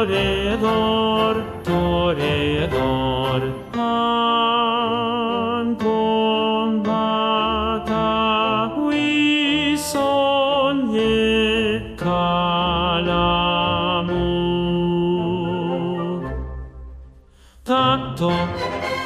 toreador, toreador, han combata ui sogne calamur. Tac, toc,